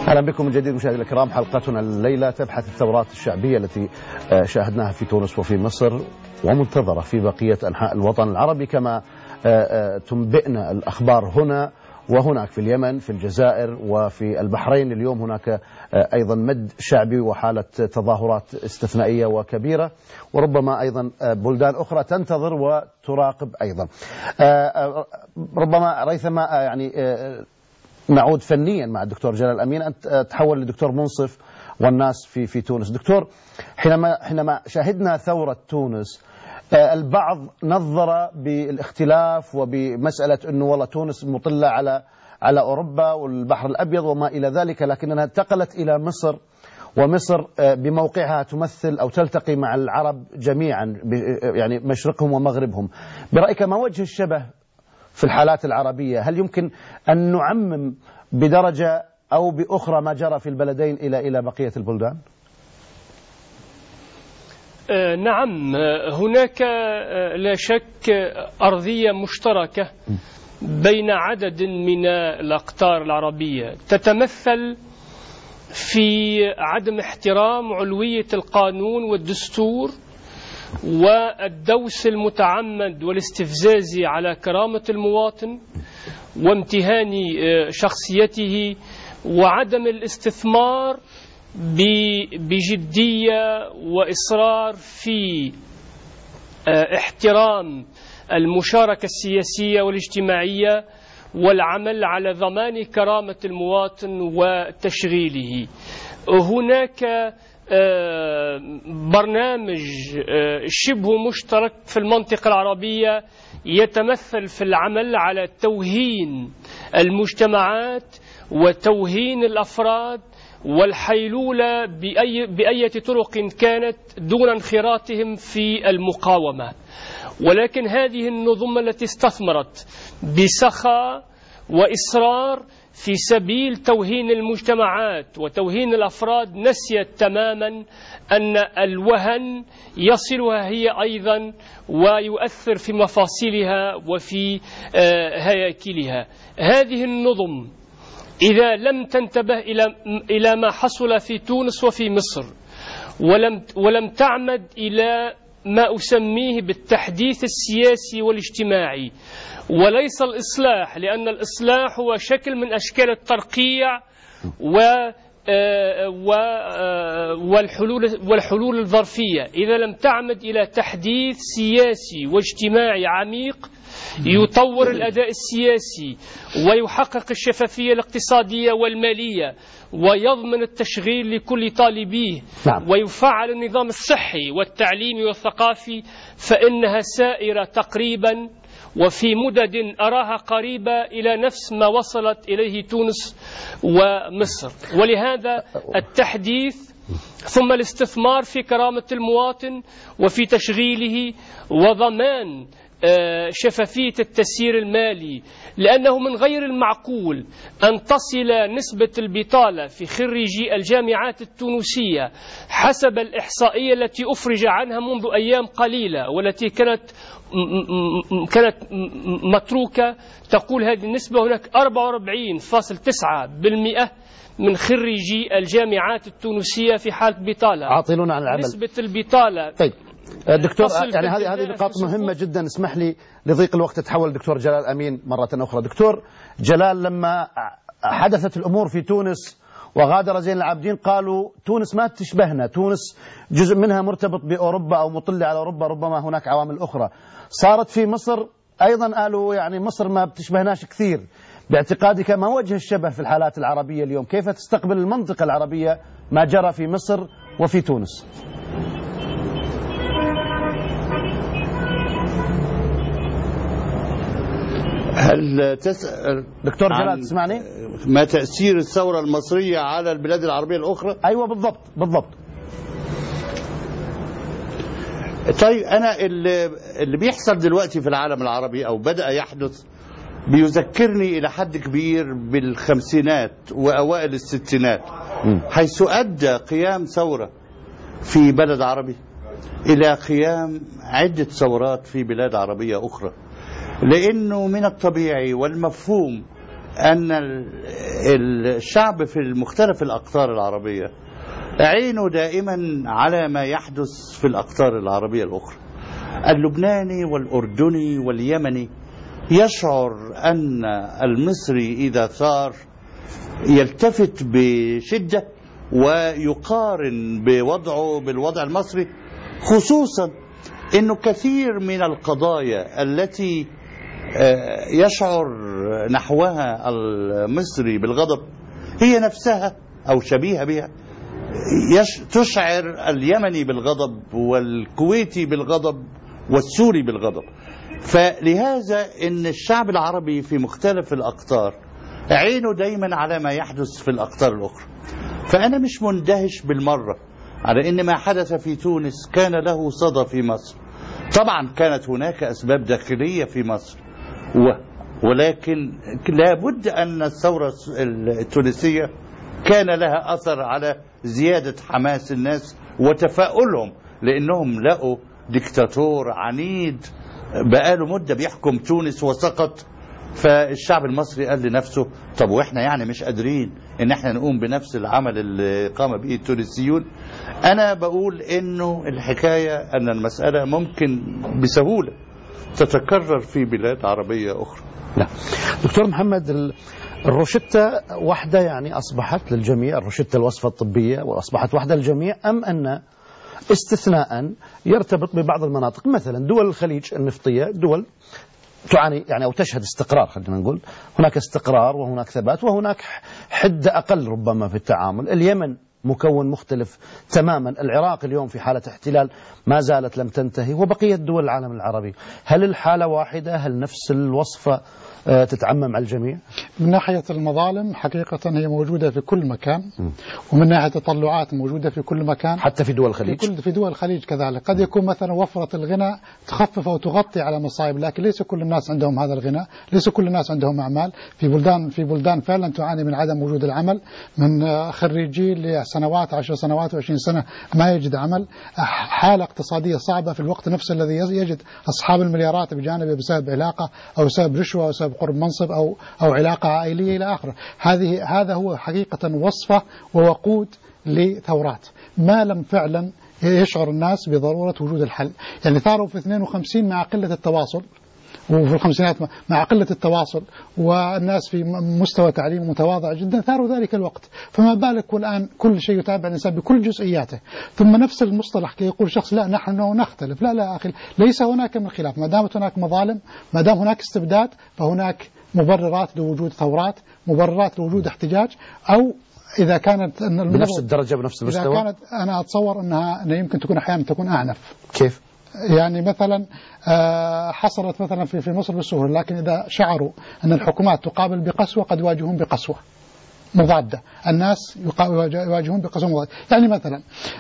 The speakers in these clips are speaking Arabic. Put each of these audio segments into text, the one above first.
أهلا بكم من جديد مشاهدينا الكرام. حلقتنا الليلة تبحث الثورات الشعبية التي شاهدناها في تونس وفي مصر ومنتظرة في بقية أنحاء الوطن العربي، كما تنبئنا الأخبار هنا وهناك في اليمن، في الجزائر وفي البحرين. اليوم هناك أيضا مد شعبي وحالة تظاهرات استثنائية وكبيرة، وربما أيضا بلدان أخرى تنتظر وتراقب أيضا. ربما ريثما يعني نعود فنيا مع الدكتور جلال أمين، أنت تحول لدكتور منصف والناس في تونس. دكتور، حينما شاهدنا ثورة تونس البعض نظر بالاختلاف وبمسألة أنه والله تونس مطلة على أوروبا والبحر الأبيض وما إلى ذلك، لكنها انتقلت إلى مصر، ومصر بموقعها تمثل أو تلتقي مع العرب جميعا، يعني مشرقهم ومغربهم. برأيك ما وجه الشبه في الحالات العربية؟ هل يمكن أن نعمم بدرجة أو بأخرى ما جرى في البلدين إلى بقية البلدان؟ نعم، هناك لا شك أرضية مشتركة بين عدد من الأقطار العربية تتمثل في عدم احترام علوية القانون والدستور والدوس المتعمد والاستفزاز على كرامة المواطن وامتهان شخصيته، وعدم الاستثمار بجدية وإصرار في احترام المشاركة السياسية والاجتماعية والعمل على ضمان كرامة المواطن وتشغيله. هناك برنامج شبه مشترك في المنطقة العربية يتمثل في العمل على توهين المجتمعات وتوهين الأفراد والحيلولة بأي طرق كانت دون انخراطهم في المقاومة. ولكن هذه النظم التي استثمرت بسخاء وإصرار في سبيل توهين المجتمعات وتوهين الأفراد نسيت تماما أن الوهن يصلها هي أيضا ويؤثر في مفاصلها وفي هياكلها. هذه النظم إذا لم تنتبه إلى ما حصل في تونس وفي مصر ولم تعمد إلى ما أسميه بالتحديث السياسي والاجتماعي وليس الإصلاح، لأن الإصلاح هو شكل من أشكال الترقيع والحلول الظرفية، إذا لم تعمد إلى تحديث سياسي واجتماعي عميق يطور الأداء السياسي ويحقق الشفافية الاقتصادية والمالية ويضمن التشغيل لكل طالبيه ويفعل النظام الصحي والتعليمي والثقافي، فإنها سائرة تقريبا وفي مدد أراها قريبة إلى نفس ما وصلت إليه تونس ومصر. ولهذا التحديث ثم الاستثمار في كرامة المواطن وفي تشغيله وضمان شفافية التسيير المالي، لأنه من غير المعقول أن تصل نسبة البطالة في خريجي الجامعات التونسية حسب الإحصائية التي أفرج عنها منذ أيام قليلة والتي كانت متروكة، تقول هذه النسبة هناك 44.9% من خريجي الجامعات التونسية في حالة بطالة. عاطلون عن العمل. نسبة البطالة. طيب دكتور، يعني هذه نقاط مهمة جدا. اسمح لي لضيق الوقت تتحول دكتور جلال أمين مرة أخرى. دكتور جلال، لما حدثت الأمور في تونس وغادر زين العابدين قالوا تونس ما تشبهنا، تونس جزء منها مرتبط بأوروبا أو مطل على أوروبا، ربما هناك عوامل أخرى. صارت في مصر أيضا قالوا يعني مصر ما بتشبهناش كثير. باعتقادك ما وجه الشبه في الحالات العربية اليوم؟ كيف تستقبل المنطقة العربية ما جرى في مصر وفي تونس؟ هل تسأل دكتور جلال تسمعني؟ ما تأثير الثورة المصرية على البلاد العربية الأخرى؟ أيوة بالضبط. طيب أنا اللي بيحصل دلوقتي في العالم العربي أو بدأ يحدث بيذكرني إلى حد كبير بالخمسينات وأوائل الستينات، حيث أدى قيام ثورة في بلد عربي إلى قيام عدة ثورات في بلاد عربية أخرى، لأنه من الطبيعي والمفهوم أن الشعب في مختلف الأقطار العربية عينه دائما على ما يحدث في الأقطار العربية الأخرى. اللبناني والأردني واليمني يشعر أن المصري إذا ثار يلتفت بشدة ويقارن بوضعه بالوضع المصري، خصوصا أنه كثير من القضايا التي يشعر نحوها المصري بالغضب هي نفسها أو شبيهة بها تشعر اليمني بالغضب والكويتي بالغضب والسوري بالغضب. فلهذا ان الشعب العربي في مختلف الأقطار عينه دايما على ما يحدث في الأقطار الأخرى. فأنا مش مندهش بالمرة على ان ما حدث في تونس كان له صدى في مصر. طبعا كانت هناك أسباب داخلية في مصر، ولكن لابد أن الثورة التونسية كان لها أثر على زيادة حماس الناس وتفاؤلهم، لأنهم لقوا ديكتاتور عنيد بقاله مدة بيحكم تونس وسقط. فالشعب المصري قال لنفسه طب وإحنا يعني مش قادرين إن إحنا نقوم بنفس العمل اللي قام به التونسيون. أنا بقول إنه الحكاية أن المسألة ممكن بسهولة تتكرر في بلاد عربية أخرى. لا دكتور محمد، الروشتة واحدة يعني أصبحت للجميع، الروشتة الوصفة الطبية وأصبحت واحدة للجميع، أم أن استثناء يرتبط ببعض المناطق؟ مثلا دول الخليج النفطية دول تعاني يعني أو تشهد استقرار، خلينا نقول هناك استقرار وهناك ثبات وهناك حدة أقل ربما في التعامل. اليمن مكون مختلف تماما، العراق اليوم في حالة احتلال ما زالت لم تنتهي، وبقية دول العالم العربي. هل الحالة واحدة؟ هل نفس الوصفة تتعمم على الجميع؟ من ناحية المظالم حقيقة هي موجودة في كل مكان، ومن ناحية التطلعات موجودة في كل مكان، حتى في دول الخليج. في دول الخليج كذلك. قد يكون مثلا وفرة الغنى تخفف أو تغطي على مصائب، لكن ليس كل الناس عندهم هذا الغنى، ليس كل الناس عندهم أعمال. في بلدان فعلا تعاني من عدم وجود العمل، من خريجي لسنوات 10 سنوات و20 سنة ما يجد عمل، حالة اقتصادية صعبة في الوقت نفسه الذي يجد أصحاب المليارات بجانبه بسبب علاقة أو سبب رشوة أو سبب قرب منصب أو علاقة عائلية إلى آخره. هذا هو حقيقة وصفة ووقود لثورات ما لم فعلا يشعر الناس بضرورة وجود الحل. يعني ثاروا في 52 مع قلة التواصل، وفي الخمسينات مع قلة التواصل والناس في مستوى تعليم متواضع جدا ثاروا ذلك الوقت، فما بالك والآن كل شيء يتابع الإنسان بكل جزئياته. ثم نفس المصطلح كي يقول شخص لا نحن نختلف، لا أخي، ليس هناك من خلاف. ما دامت هناك مظالم، ما دام هناك استبداد، فهناك مبررات لوجود ثورات، مبررات لوجود احتجاج، أو إذا كانت بنفس الدرجة بنفس المستوى. إذا كانت أنا أتصور أنها يمكن تكون أحيانا تكون أعنف. كيف؟ يعني مثلا حصلت مثلا في مصر بالسهولة، لكن إذا شعروا أن الحكومات تقابل بقسوة قد يواجهون بقسوة مضادة. الناس يواجهون بقسوة مضادة. يعني مثلا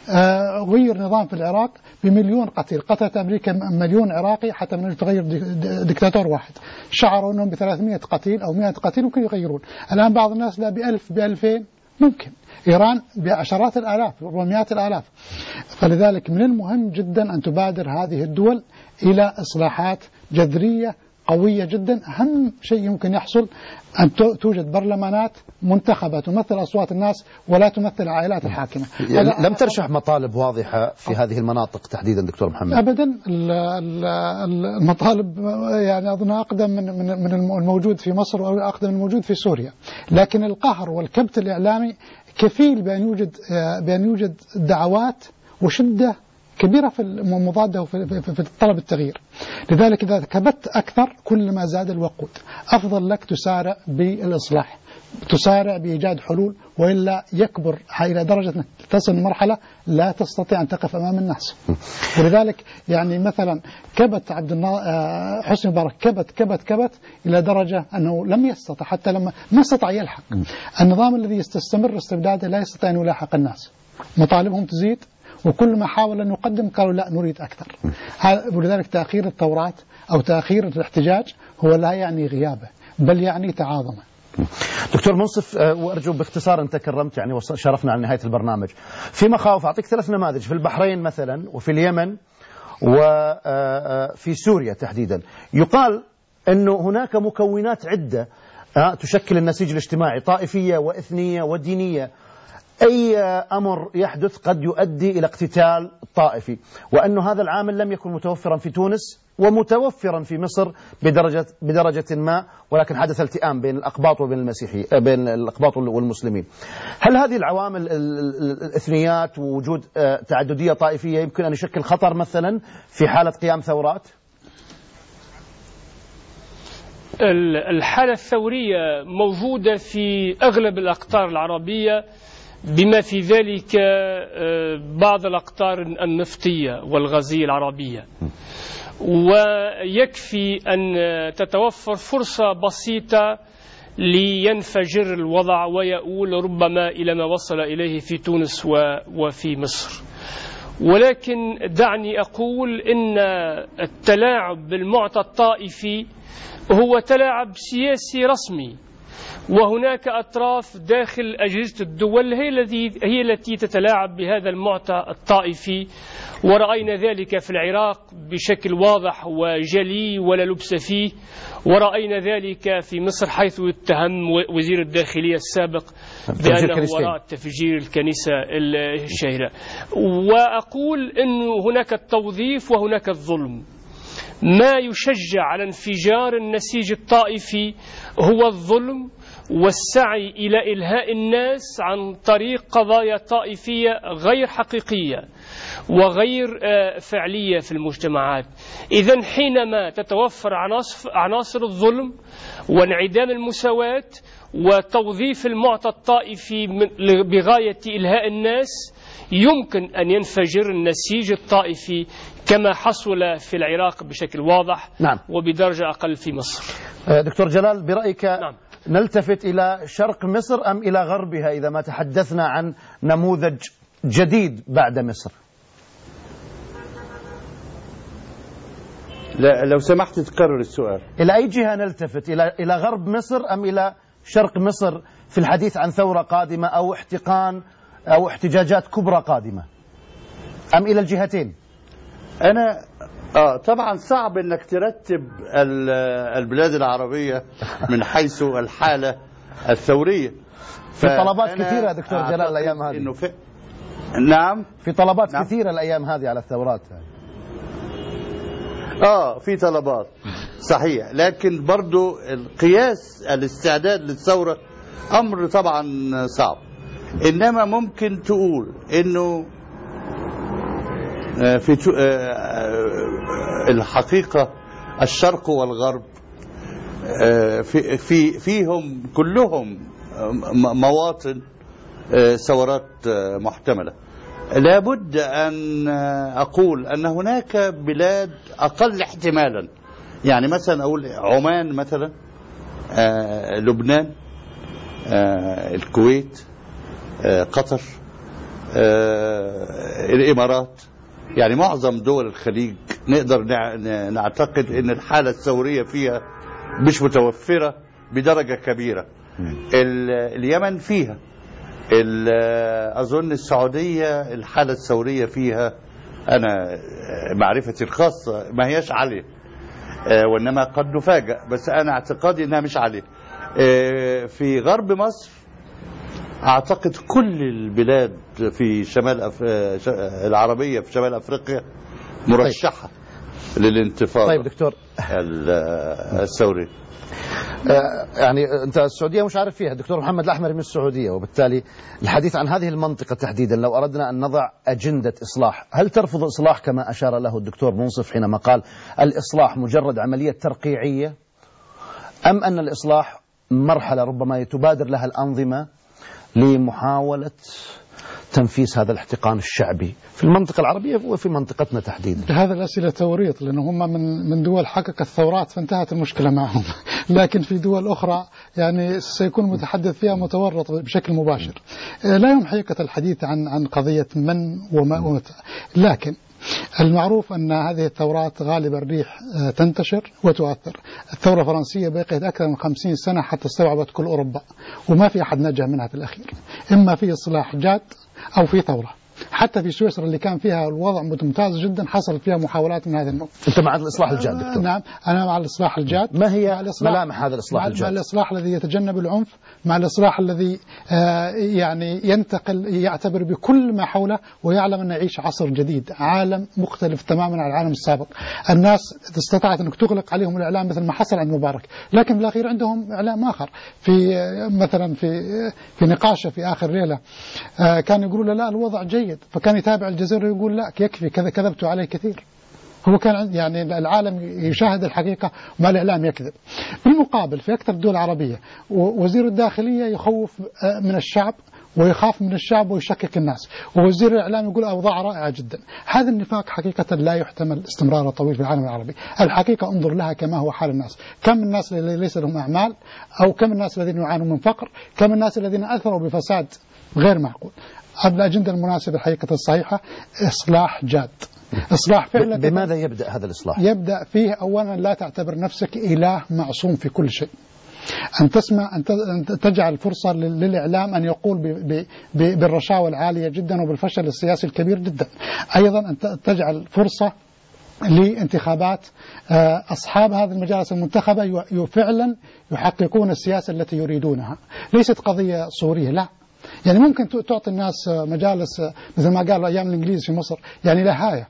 غير نظام في العراق بمليون قتيل، قتلت أمريكا مليون عراقي حتى من تغير دكتاتور واحد. شعروا أنهم ب300 قتيل أو 100 قتيل ممكن يغيرون. الآن بعض الناس لا ب1000 ب2000 ممكن. إيران بعشرات الآلاف ومئات الآلاف. فلذلك من المهم جدا أن تبادر هذه الدول إلى إصلاحات جذرية قوية جدا. أهم شيء يمكن يحصل أن توجد برلمانات منتخبة تمثل أصوات الناس ولا تمثل العائلات الحاكمة. لم ترشح مطالب واضحة في هذه المناطق تحديدا دكتور محمد؟ أبدا. المطالب يعني أظنها أقدم من الموجود في مصر أو أقدم من الموجود في سوريا، لكن القهر والكبت الإعلامي كفيل بأن يوجد دعوات وشدة كبيرة في المضادة وفي طلب التغيير. لذلك إذا كبت أكثر كلما زاد الوقود. أفضل لك تسارع بالإصلاح، تسارع بإيجاد حلول، وإلا يكبر إلى درجة تصل لمرحلة لا تستطيع أن تقف أمام الناس. ولذلك يعني مثلا كبت حسني مبارك كبت إلى درجة أنه لم يستطع، حتى لما ما استطاع يلحق. النظام الذي يستمر استبداده لا يستطيع أن يلاحق الناس، مطالبهم تزيد، وكل ما حاول أن يقدم قالوا لا نريد أكثر. ولذلك تأخير الثورات أو تأخير الاحتجاج هو لا يعني غيابه بل يعني تعاظمه. دكتور منصف، وأرجو باختصار، أنت كرمت يعني شرفنا على نهاية البرنامج. في مخاوف، أعطيك 3 نماذج في البحرين مثلا وفي اليمن وفي سوريا تحديدا. يقال أنه هناك مكونات عدة تشكل النسيج الاجتماعي طائفية وإثنية ودينية. أي أمر يحدث قد يؤدي إلى اقتتال طائفي، وأن هذا العامل لم يكن متوفرا في تونس ومتوفرا في مصر بدرجة ما، ولكن حدث التئام بين الأقباط وبين المسيحي، بين الأقباط والمسلمين. هل هذه العوامل الإثنيات ووجود تعددية طائفية يمكن أن يشكل خطر مثلا في حالة قيام ثورات؟ الحالة الثورية موجودة في أغلب الأقطار العربية، بما في ذلك بعض الأقطار النفطية والغازية العربية، ويكفي أن تتوفر فرصة بسيطة لينفجر الوضع ويؤول ربما إلى ما وصل إليه في تونس وفي مصر. ولكن دعني أقول إن التلاعب بالمعطى الطائفي هو تلاعب سياسي رسمي، وهناك أطراف داخل أجهزة الدول هي التي تتلاعب بهذا المعطى الطائفي، ورأينا ذلك في العراق بشكل واضح وجلي ولا لبس فيه، ورأينا ذلك في مصر حيث اتهم وزير الداخلية السابق بأنه وراء تفجير الكنيسة الشهيرة. وأقول أن هناك التوظيف وهناك الظلم. ما يشجع على انفجار النسيج الطائفي هو الظلم والسعي إلى إلهاء الناس عن طريق قضايا طائفية غير حقيقية وغير فعلية في المجتمعات. إذن حينما تتوفر عناصر الظلم وانعدام المساواة وتوظيف المعطى الطائفي بغاية إلهاء الناس، يمكن أن ينفجر النسيج الطائفي كما حصل في العراق بشكل واضح. نعم. وبدرجة أقل في مصر. دكتور جلال، برأيك نعم. نلتفت إلى شرق مصر أم إلى غربها إذا ما تحدثنا عن نموذج جديد بعد مصر؟ لا، لو سمحت تكرر السؤال. إلى أي جهة نلتفت؟ إلى غرب مصر أم إلى شرق مصر في الحديث عن ثورة قادمة أو احتقان أو احتجاجات كبرى قادمة، أم إلى الجهتين؟ أنا طبعا صعب أنك ترتب البلاد العربية من حيث الحالة الثورية. في طلبات كثيرة دكتور جلال الأيام هذه. نعم، في طلبات كثيرة الأيام هذه على الثورات. في طلبات صحيح، لكن برضو القياس الاستعداد للثورة أمر طبعا صعب. إنما ممكن تقول إنه في الحقيقة الشرق والغرب فيهم كلهم مواطن ثورات محتملة. لابد أن أقول أن هناك بلاد أقل احتمالا، يعني مثلا أقول عمان مثلا، لبنان، الكويت، قطر، الإمارات، يعني معظم دول الخليج نقدر نعتقد أن الحالة الثورية فيها مش متوفرة بدرجة كبيرة. اليمن فيها، أظن السعودية الحالة الثورية فيها أنا معرفتي الخاصة ما هيش عالية، وإنما قد نفاجأ، بس أنا اعتقادي أنها مش عالية. في غرب مصر أعتقد كل البلاد في شمال العربية في شمال أفريقيا مرشحة للانتفاضة. طيب دكتور، الثوري يعني أنت السعودية مش عارف فيها، الدكتور محمد الأحمري من السعودية، وبالتالي الحديث عن هذه المنطقة تحديدا لو أردنا أن نضع أجندة إصلاح، هل ترفض إصلاح كما أشار له الدكتور منصف حينما قال الإصلاح مجرد عملية ترقيعية، أم أن الإصلاح مرحلة ربما تبادر لها الأنظمة لمحاولة تنفيس هذا الاحتقان الشعبي في المنطقة العربية وفي منطقتنا تحديدا؟ هذا الأسئلة توريط، لأن هم من دول حققت الثورات فانتهت المشكلة معهم، لكن في دول أخرى يعني سيكون المتحدث فيها متورط بشكل مباشر. لا يهم حقيقة الحديث عن قضية من وما ومتى، لكن المعروف أن هذه الثورات غالبا الريح تنتشر وتؤثر. الثورة الفرنسية بقيت أكثر من 50 سنة حتى استوعبت كل أوروبا، وما في أحد نجا منها في الأخير، إما في إصلاح جاد أو في ثورة. حتى في سويسرا اللي كان فيها الوضع ممتاز جدا حصلت فيها محاولات من هذا النوع. أنت مع الإصلاح الجاد دكتور؟ نعم أنا مع الإصلاح الجاد. ما هي ملامح هذا الإصلاح الجاد؟ مع الإصلاح الذي يتجنب العنف، مع الإصلاح الذي يعني ينتقل يعتبر بكل ما حوله ويعلم أن يعيش عصر جديد، عالم مختلف تماما عن العالم السابق. الناس استطاعت أن تغلق عليهم الإعلام مثل ما حصل عند مبارك، لكن في الأخير عندهم إعلام آخر. في مثلا في نقاشه في آخر ليلة كان يقولوا لا الوضع جيد، فكان يتابع الجزيرة يقول لا يكفي كذبتوا عليه كثير. هو كان يعني العالم يشاهد الحقيقة وما الإعلام يكذب. بالمقابل في أكثر الدول العربية وزير الداخلية يخوف من الشعب ويخاف من الشعب ويشكك الناس، ووزير الإعلام يقول أوضاع رائعة جدا. هذا النفاق حقيقة لا يحتمل استمراره طويل في العالم العربي. الحقيقة انظر لها كما هو حال الناس، كم من الناس الذين ليس لهم أعمال، أو كم الناس الذين يعانون من فقر، كم الناس الذين أثروا بفساد غير معقول. الأجندة المناسبة الحقيقة الصحيحة إصلاح جاد، إصلاح فعلا. بماذا يبدأ هذا الإصلاح؟ يبدأ فيه أولا لا تعتبر نفسك إله معصوم في كل شيء، أن تسمع أن تجعل فرصة للإعلام أن يقول بالرشاوى العالية جدا وبالفشل السياسي الكبير جدا. أيضا أن تجعل فرصة لانتخابات أصحاب هذه المجالس المنتخبة فعلا يحققون السياسة التي يريدونها، ليست قضية صورية لا. يعني ممكن تعطي الناس مجالس مثل ما قالوا أيام الإنجليز في مصر يعني لهاية،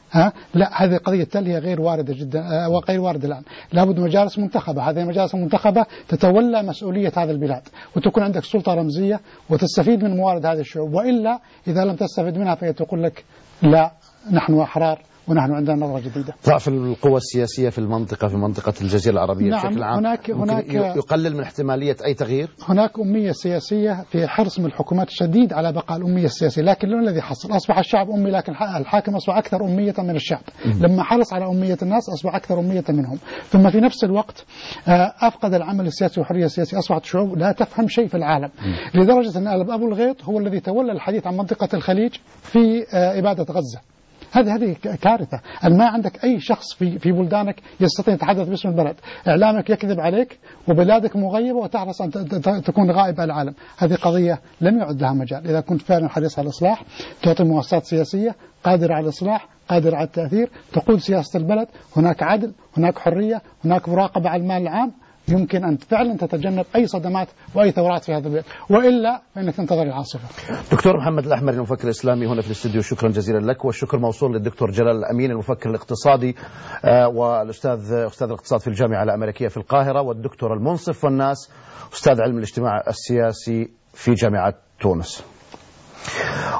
لا هذه قضية تلهي غير واردة جدا وغير واردة الآن. لابد مجالس منتخبة، هذه المجالس المنتخبة تتولى مسؤولية هذا البلاد وتكون عندك سلطة رمزية وتستفيد من موارد هذه الشعوب، وإلا إذا لم تستفيد منها فيتقول لك لا نحن أحرار ونحن عندنا نظرة جديدة. ضعف القوى السياسية في منطقة الجزيرة العربية نعم بشكل عام هناك يقلل من احتمالية أي تغيير. هناك أمية سياسية في حرص من الحكومات الشديد على بقاء الأمية السياسية، لكن لون الذي حصل أصبح الشعب أمي، لكن الحاكم أصبح أكثر أمية من الشعب. لما حرص على أمية الناس أصبح أكثر أمية منهم. ثم في نفس الوقت أفقد العمل السياسي والحرية السياسية، أصبحت شعوب لا تفهم شيء في العالم، لدرجة أن أبو الغيط هو الذي تولى الحديث عن منطقة الخليج في إبادة غزة. هذه كارثة. أن ما عندك أي شخص في بلدانك يستطيع يتحدث باسم البلد، إعلامك يكذب عليك وبلادك مغيبة وتحرص أن تكون غائب عن العالم. هذه قضية لم يعد لها مجال. إذا كنت فعلا حريص على الإصلاح تعطي مؤسسات سياسية قادرة على الإصلاح، قادرة على التأثير، تقود سياسة البلد، هناك عدل، هناك حرية، هناك مراقبة على المال العام، يمكن أن فعلا تتجنب أي صدمات وأي ثورات في هذا البلد، وإلا فإنك تنتظر العاصفة. دكتور محمد الأحمري المفكر الإسلامي هنا في الاستوديو، شكرا جزيلا لك، والشكر موصول للدكتور جلال الأمين المفكر الاقتصادي والأستاذ الاقتصاد في الجامعة الأمريكية في القاهرة، والدكتور المنصف والناس أستاذ علم الاجتماع السياسي في جامعة تونس.